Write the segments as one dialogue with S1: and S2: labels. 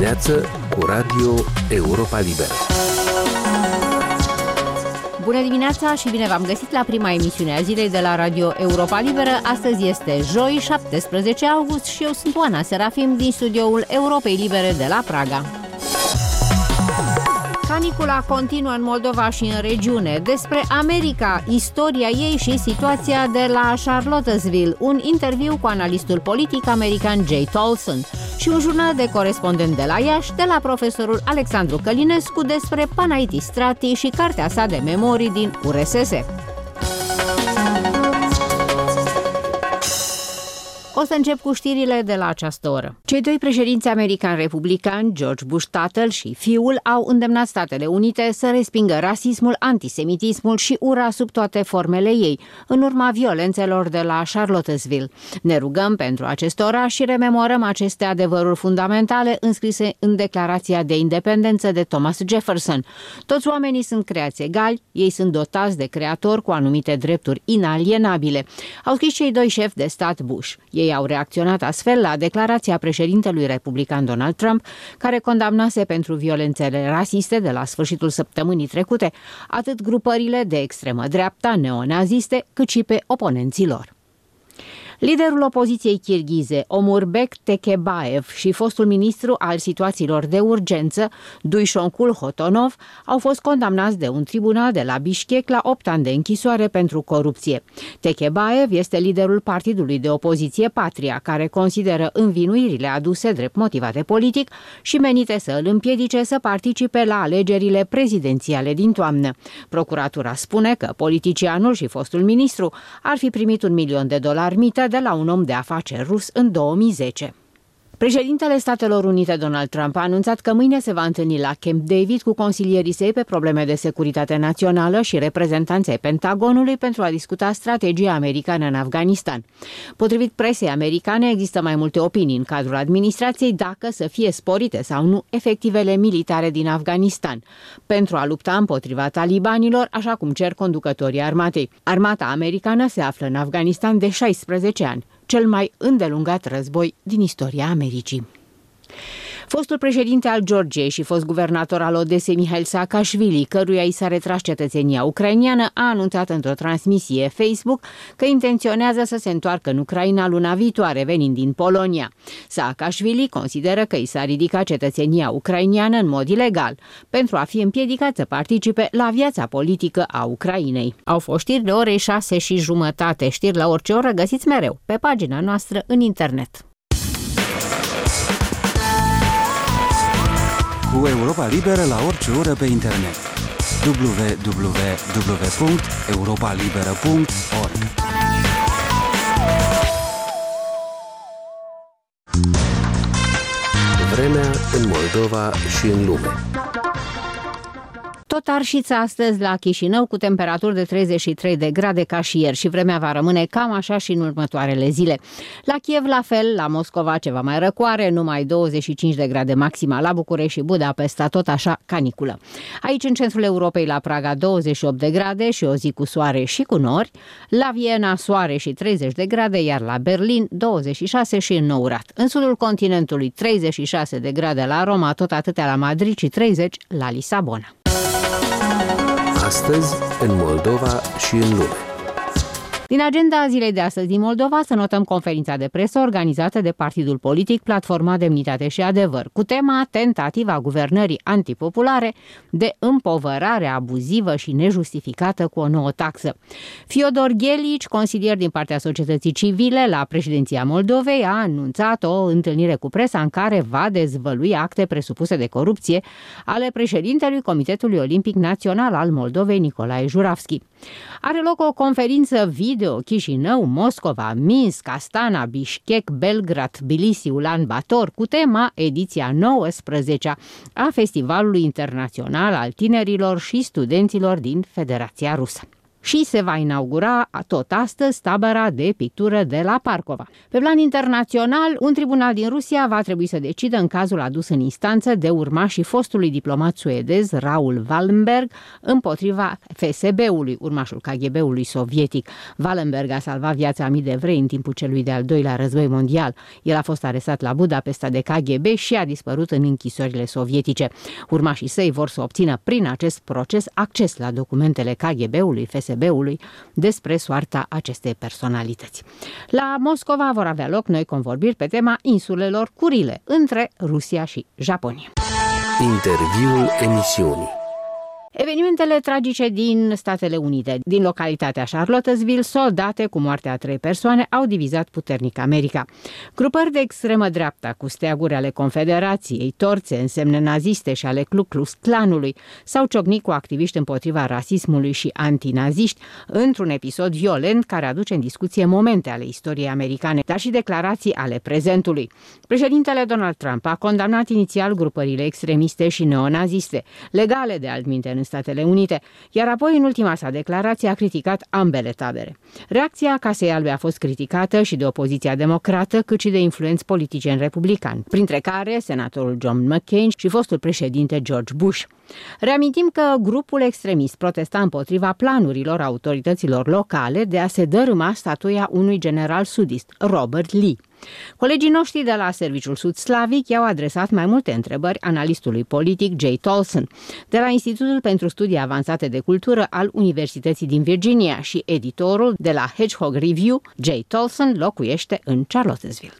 S1: dimineață cu Radio Europa Liberă.
S2: Bună dimineața și bine v-am găsit la prima emisiune a zilei de la Radio Europa Liberă. Astăzi este joi, 17 august și eu sunt Oana Serafim din studioul Europei Libere de la Praga. Canicula continuă în Moldova și în regiune. Despre America, istoria ei și situația de la Charlottesville. Un interviu cu analistul politic american Jay Tolson și un jurnal de corespondent de la Iași, de la profesorul Alexandru Călinescu, despre Panaiti Strati și cartea sa de memorii din URSS. O să încep cu știrile de la această oră. Cei doi președinți americani republicani, George Bush tatăl și fiul, au îndemnat Statele Unite să respingă rasismul, antisemitismul și ura sub toate formele ei, în urma violențelor de la Charlottesville. Ne rugăm pentru acest oraș și rememorăm aceste adevăruri fundamentale înscrise în Declarația de Independență de Thomas Jefferson. Toți oamenii sunt creați egali, ei sunt dotați de creator cu anumite drepturi inalienabile, au scris cei doi șefi de stat Bush. Ei au reacționat astfel la declarația președintelui republican Donald Trump, care condamnase pentru violențele rasiste de la sfârșitul săptămânii trecute atât grupările de extremă dreapta neonaziste, cât și pe oponenții lor. Liderul opoziției kirghize, Omurbek Tekebaev, și fostul ministru al situațiilor de urgență, Duishonkul Hotonov, au fost condamnați de un tribunal de la Bishkek la 8 ani de închisoare pentru corupție. Tekebaev este liderul partidului de opoziție Patria, care consideră învinuirile aduse drept motivate politic și menite să îl împiedice să participe la alegerile prezidențiale din toamnă. Procuratura spune că politicianul și fostul ministru ar fi primit $1.000.000 mită de la un om de afaceri rus în 2010. Președintele Statelor Unite Donald Trump a anunțat că mâine se va întâlni la Camp David cu consilierii săi pe probleme de securitate națională și reprezentanții Pentagonului pentru a discuta strategia americană în Afganistan. Potrivit presei americane, există mai multe opinii în cadrul administrației dacă să fie sporite sau nu efectivele militare din Afganistan pentru a lupta împotriva talibanilor, așa cum cer conducătorii armatei. Armata americană se află în Afganistan de 16 ani. Cel mai îndelungat război din istoria Americii. Fostul președinte al Georgiei și fost guvernator al Odesei, Mihail Saakashvili, căruia i s-a retras cetățenia ucrainiană, a anunțat într-o transmisie Facebook că intenționează să se întoarcă în Ucraina luna viitoare, venind din Polonia. Saakashvili consideră că i s-a ridicat cetățenia ucrainiană în mod ilegal, pentru a fi împiedicat să participe la viața politică a Ucrainei. Au fost știri de ore 6:30. Știri la orice oră găsiți mereu pe pagina noastră în internet.
S3: Cu Europa Liberă la orice oră pe internet. www.europalibera.org.
S1: Vremea în Moldova și în lume.
S2: Tot arșiță astăzi la Chișinău, cu temperaturi de 33 de grade ca și ieri, și vremea va rămâne cam așa și în următoarele zile. La Kiev la fel, la Moscova ceva mai răcoare, numai 25 de grade maxima, la București și Budapesta tot așa caniculă. Aici în centrul Europei, la Praga 28 de grade și o zi cu soare și cu nori, la Viena soare și 30 de grade, iar la Berlin 26 și înnourat. În sudul continentului 36 de grade la Roma, tot atâtea la Madrid și 30 la Lisabona.
S1: Astăzi, în Moldova și în lume.
S2: Din agenda zilei de astăzi din Moldova să notăm conferința de presă organizată de partidul politic Platforma Demnitate și Adevăr, cu tema tentativa guvernării antipopulare de împovărare abuzivă și nejustificată cu o nouă taxă. Fiodor Ghelici, consilier din partea societății civile la președinția Moldovei, a anunțat o întâlnire cu presa în care va dezvălui acte presupuse de corupție ale președintelui Comitetului Olimpic Național al Moldovei, Nicolae Juravski. Are loc o conferință video Chișinău, Moscova, Minsk, Astana, Bishkek, Belgrad, Tbilisi, Ulan Bator, cu tema ediția 19-a a Festivalului Internațional al Tinerilor și Studenților din Federația Rusă. și se va inaugura tot astăzi tabăra de pictură de la Parcova. Pe plan internațional, un tribunal din Rusia va trebui să decidă în cazul adus în instanță de urmașii fostului diplomat suedez Raoul Wallenberg împotriva FSB-ului, urmașul KGB-ului sovietic. Wallenberg a salvat viața a mii de evrei în timpul celui de-al doilea război mondial. El a fost arestat la Budapesta de KGB și a dispărut în închisorile sovietice. Urmașii săi vor să obțină prin acest proces acces la documentele KGB-ului, FSB-ului despre soarta acestei personalități. La Moscova vor avea loc noi convorbiri pe tema insulelor Curile între Rusia și Japonia.
S1: Interviul emisiunii.
S2: Evenimentele tragice din Statele Unite, din localitatea Charlottesville, soldate cu moartea a 3 persoane, au divizat puternic America. Grupări de extremă dreapta cu steaguri ale Confederației, torțe, însemne naziste și ale Ku Klux Klanului s-au ciocnit cu activiști împotriva rasismului și antinaziști într-un episod violent care aduce în discuție momente ale istoriei americane, dar și declarații ale prezentului. Președintele Donald Trump a condamnat inițial grupările extremiste și neonaziste, legale de altminte în Statele Unite, iar apoi în ultima sa declarație a criticat ambele tabere. Reacția Casei Albe a fost criticată și de opoziția democrată, cât și de influenți politicieni republicani, printre care senatorul John McCain și fostul președinte George Bush. Reamintim că grupul extremist protesta împotriva planurilor autorităților locale de a se dărâma statuia unui general sudist, Robert Lee. Colegii noștri de la Serviciul Sud-Slavic i-au adresat mai multe întrebări analistului politic Jay Tolson, de la Institutul pentru Studii Avansate de Cultură al Universității din Virginia, și editorul de la Hedgehog Review, Jay Tolson, locuiește în Charlottesville.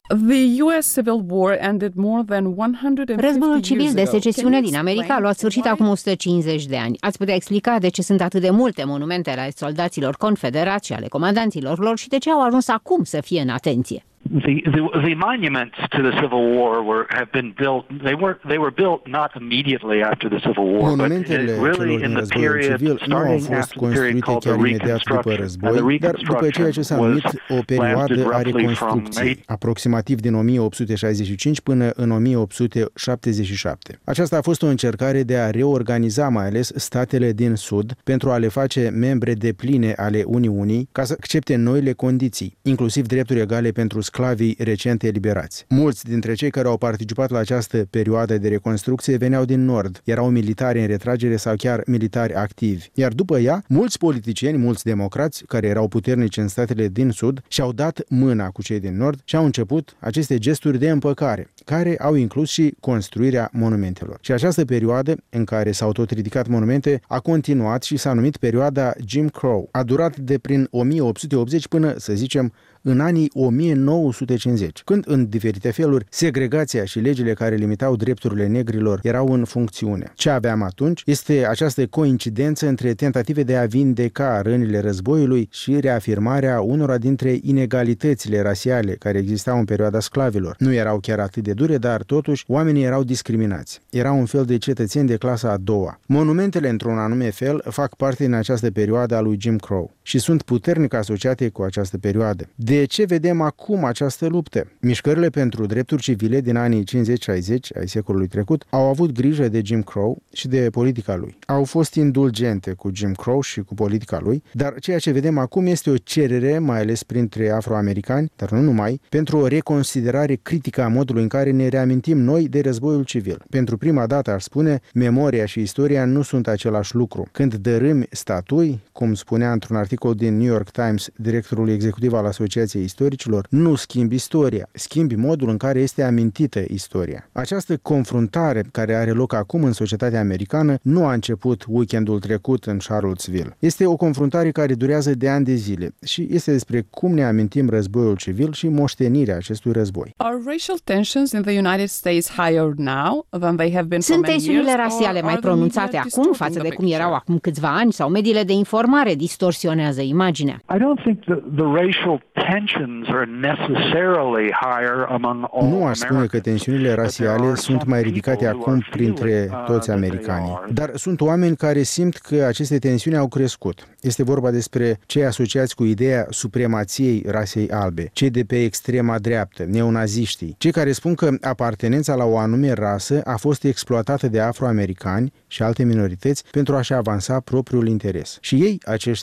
S2: Războiul civil de secesiune din America a luat sfârșit acum 150 de ani. Ați putea explica de ce sunt atât de multe monumente ale soldaților confederați și ale comandanților lor și de ce au ajuns acum să fie în atenție?
S4: The monuments to the Civil War have been built. They were built not immediately after the Civil War,
S5: Monumentele celor din războiul civil nu au fost construite chiar imediat după război, dar după ceea ce s-a numit o perioadă a reconstrucției, aproximativ din 1865 până în 1877. Aceasta a fost o încercare de a reorganiza mai ales statele din Sud pentru a le face membre depline ale Uniunii ca să accepte noile condiții, inclusiv drepturi egale pentru sclavii recent eliberați. Mulți dintre cei care au participat la această perioadă de reconstrucție veneau din Nord, erau militari în retragere sau chiar militari activi. Iar după ea, mulți politicieni, mulți democrați care erau puternici în statele din Sud și-au dat mâna cu cei din Nord și au început aceste gesturi de împăcare, care au inclus și construirea monumentelor. Și această perioadă în care s-au tot ridicat monumente a continuat și s-a numit perioada Jim Crow. A durat de prin 1880 până, să zicem, în anii 1950, când, în diferite feluri, segregația și legile care limitau drepturile negrilor erau în funcțiune. Ce aveam atunci este această coincidență între tentative de a vindeca rănile războiului și reafirmarea unora dintre inegalitățile rasiale care existau în perioada sclavilor. Nu erau chiar atât de dure, dar totuși oamenii erau discriminați. Erau un fel de cetățeni de clasa a doua. Monumentele, într-un anume fel, fac parte din această perioadă a lui Jim Crow și sunt puternic asociate cu această perioadă. De ce vedem acum această luptă? Mișcările pentru drepturi civile din anii 50-60 ai secolului trecut au avut grijă de Jim Crow și de politica lui. Au fost indulgente cu Jim Crow și cu politica lui, dar ceea ce vedem acum este o cerere, mai ales printre afroamericani, dar nu numai, pentru o reconsiderare critică a modului în care ne reamintim noi de războiul civil. Pentru prima dată, aș spune, memoria și istoria nu sunt același lucru. Când dărâmi statui, cum spunea într-un articol din New York Times directorul executiv al Asociației Istoricilor, nu schimbi istoria, schimbi modul în care este amintită istoria. Această confruntare care are loc acum în societatea americană nu a început weekendul trecut în Charlottesville. Este o confruntare care durează de ani de zile și este despre cum ne amintim războiul civil și moștenirea acestui război.
S2: Sunt tensiunile rasiale mai pronunțate acum față de cum erau acum câțiva ani sau mediile de informare distorsionează imaginea?
S5: Nu aș spune că tensiunile rasiale sunt mai ridicate acum printre toți americanii, dar sunt oameni care simt că aceste tensiuni au crescut. Este vorba despre cei asociați cu ideea supremației rasei albe, cei de pe extrema dreaptă, neonaziștii, cei care spun că apartenența la o anume rasă a fost exploatată de afroamericani și alte minorități pentru a-și avansa propriul interes. Și ei, acești americani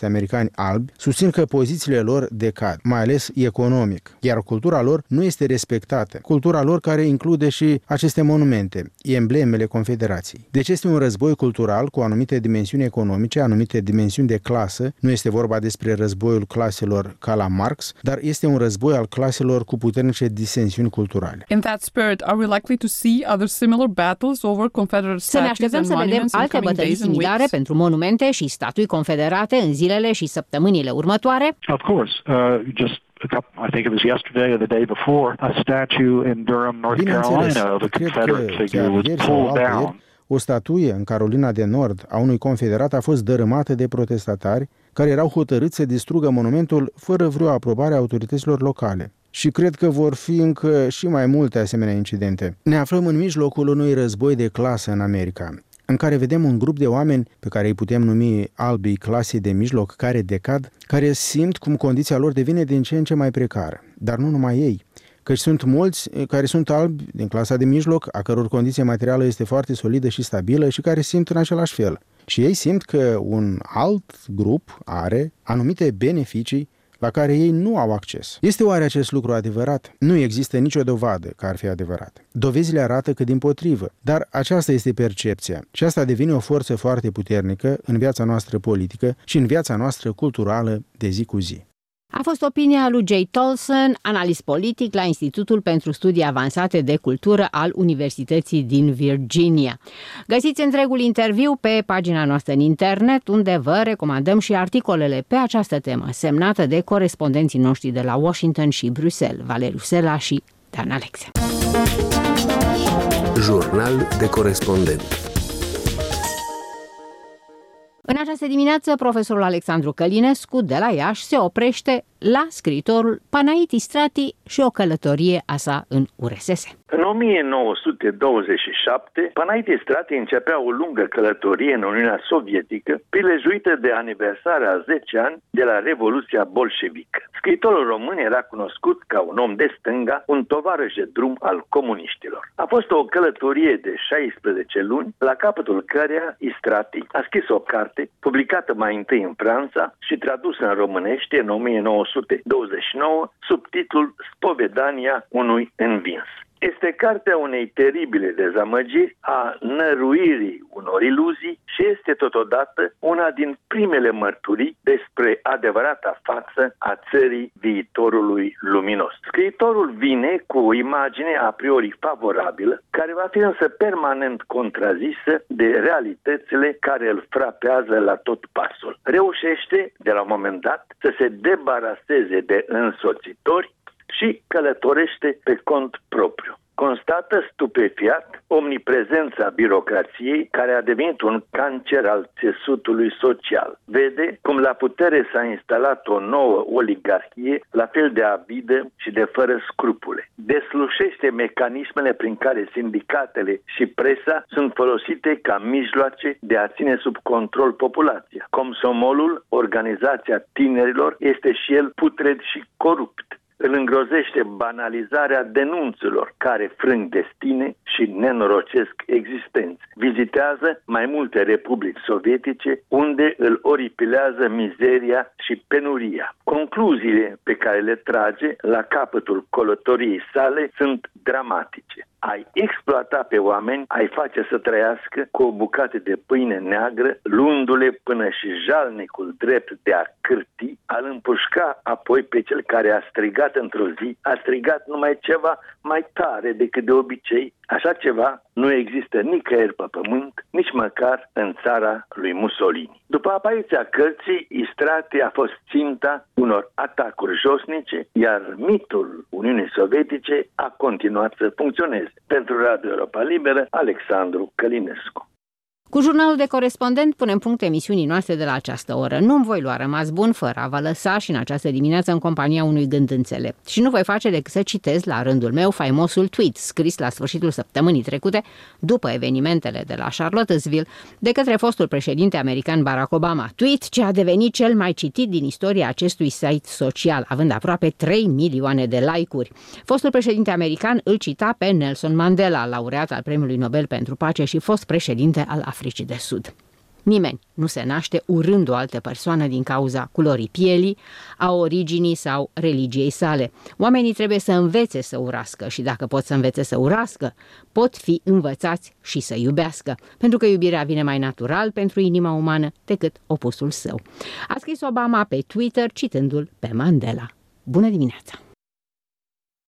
S5: cetățeni albi susțin că pozițiile lor decad, mai ales economic, iar cultura lor nu este respectată. Cultura lor care include și aceste monumente, emblemele Confederației. Deci este un război cultural cu anumite dimensiuni economice, anumite dimensiuni de clasă. Nu este vorba despre războiul claselor ca la Marx, dar este un război al claselor cu puternice disensiuni culturale.
S6: In that spirit, are we likely to see other similar battles over Confederate
S2: statues? Să ne așteptăm să vedem alte bătălii similare pentru monumente și statui confederate în zilele și săptămânile următoare?
S4: Of course, I think it was yesterday or the day before, a statue in Durham, North Carolina of a Confederate figure was pulled down.
S5: O statuie în Carolina de Nord a unui confederat a fost dărâmată de protestatari care erau hotărâți să distrugă monumentul fără vreo aprobare a autorităților locale. Și cred că vor fi încă și mai multe asemenea incidente. Ne aflăm în mijlocul unui război de clasă în America, în care vedem un grup de oameni pe care îi putem numi albii clasei de mijloc, care decad, care simt cum condiția lor devine din ce în ce mai precară. Dar nu numai ei, căci sunt mulți care sunt albi din clasa de mijloc, a căror condiție materială este foarte solidă și stabilă și care simt în același fel. Și ei simt că un alt grup are anumite beneficii la care ei nu au acces. Este oare acest lucru adevărat? Nu există nicio dovadă că ar fi adevărat. Dovezile arată că dimpotrivă, dar aceasta este percepția și asta devine o forță foarte puternică în viața noastră politică și în viața noastră culturală de zi cu zi.
S2: A fost opinia lui Jay Tolson, analist politic la Institutul pentru Studii Avansate de Cultură al Universității din Virginia. Găsiți întregul interviu pe pagina noastră în internet, unde vă recomandăm și articolele pe această temă, semnată de corespondenții noștri de la Washington și Bruxelles, Valeriu Sela și Dan Alexe.
S1: Jurnal de corespondent.
S2: În această dimineață, profesorul Alexandru Călinescu de la Iași se oprește la scriitorul Panaiti Strati și o călătorie a sa în URSS.
S7: În 1927, Panaiti Strati începea o lungă călătorie în Uniunea Sovietică, prilejuită de aniversarea a 10 ani de la Revoluția Bolșevică. Scriitorul român era cunoscut ca un om de stânga, un tovarăș de drum al comuniștilor. A fost o călătorie de 16 luni, la capătul căreia Istrati a scris o carte, publicată mai întâi în Franța și tradusă în românește în 1929, sub titlul Spovedania unui învins. Este cartea unei teribile dezamăgiri, a năruirii unor iluzii și este totodată una din primele mărturii despre adevărata față a țării viitorului luminos. Scriitorul vine cu o imagine a priori favorabilă, care va fi însă permanent contrazisă de realitățile care îl frapează la tot pasul. Reușește, de la un moment dat, să se debaraseze de însoțitori și călătorește pe cont propriu. Constată stupefiat omniprezența birocrației, care a devenit un cancer al țesutului social. Vede cum la putere s-a instalat o nouă oligarhie, la fel de avidă și de fără scrupule. Deslușește mecanismele prin care sindicatele și presa sunt folosite ca mijloace de a ține sub control populația. Comsomolul, organizația tinerilor, este și el putred și corupt. Îl îngrozește banalizarea denunțelor care frâng destine și nenorocesc existenți. Vizitează mai multe republici sovietice unde îl oripilează mizeria și penuria. Concluziile pe care le trage la capătul călătoriei sale sunt dramatice. Ai exploata pe oameni, ai face să trăiască cu o bucată de pâine neagră, luându-le până și jalnicul drept de a cârti, a-l împușca apoi pe cel care a strigat într-o zi, a strigat numai ceva mai tare decât de obicei. Așa ceva nu există nicăieri pe pământ, nici măcar în țara lui Mussolini. După apariția cărții, Istrati a fost ținta unor atacuri josnice, iar mitul Uniunii Sovietice a continuat să funcționeze. Pentru Radio Europa Liberă, Alexandru Călinescu.
S2: Cu jurnalul de corespondent punem punct emisiunii noastre de la această oră. Nu-mi voi lua rămas bun fără a vă lăsa și în această dimineață în compania unui gând înțelept. Și nu voi face decât să citez la rândul meu faimosul tweet scris la sfârșitul săptămânii trecute, după evenimentele de la Charlottesville, de către fostul președinte american Barack Obama. Tweet ce a devenit cel mai citit din istoria acestui site social, având aproape 3 milioane de like-uri. Fostul președinte american îl cita pe Nelson Mandela, laureat al Premiului Nobel pentru Pace și fost președinte al Africii de Sud. Nimeni nu se naște urând o altă persoană din cauza culorii pielii, a originii sau religiei sale. Oamenii trebuie să învețe să urască și dacă pot să învețe să urască, pot fi învățați și să iubească, pentru că iubirea vine mai natural pentru inima umană decât opusul său. A scris Obama pe Twitter citându-l pe Mandela. Bună dimineața!